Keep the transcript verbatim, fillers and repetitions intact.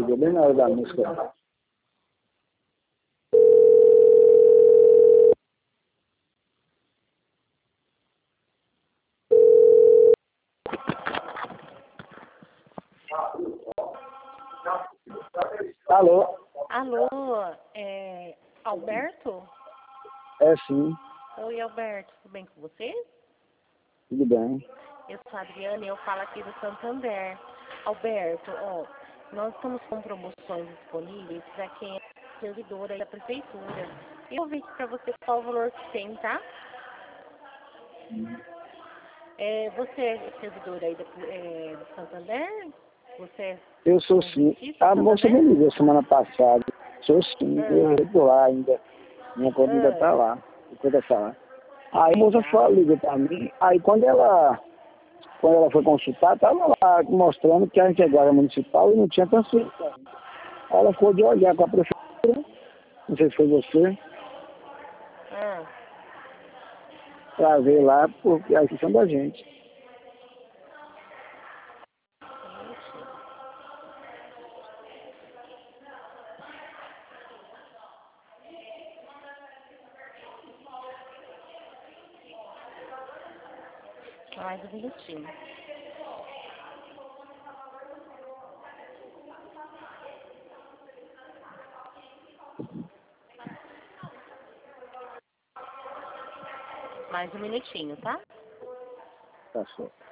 ligou bem na hora da música. Alô? Alô, é Alberto? É sim, Oi, Alberto, tudo bem com você? tudo bem. Eu sou a Adriana e eu falo aqui do Santander. Alberto, ó, nós estamos com promoções disponíveis para quem é servidor aí da prefeitura. Eu vi para você qual o valor que tem, tá? É, você é servidor aí da, é, do Santander? Você é Eu sou um sim. benefício A do moça me Santander? ligou semana passada. Sou sim, Ah, eu tô lá ainda. Minha conta ainda ah, tá lá. Minha conta tá lá. Aí a moça legal. só ligou pra mim. Aí quando ela, quando ela foi consultar, tava lá mostrando que a gente agora é municipal e não tinha transferência. Aí ela ficou de olhar com a prefeitura, não sei se foi você, Ah, pra ver lá, porque a questão da gente. mais um minutinho. Mais um minutinho, tá? Tá certo.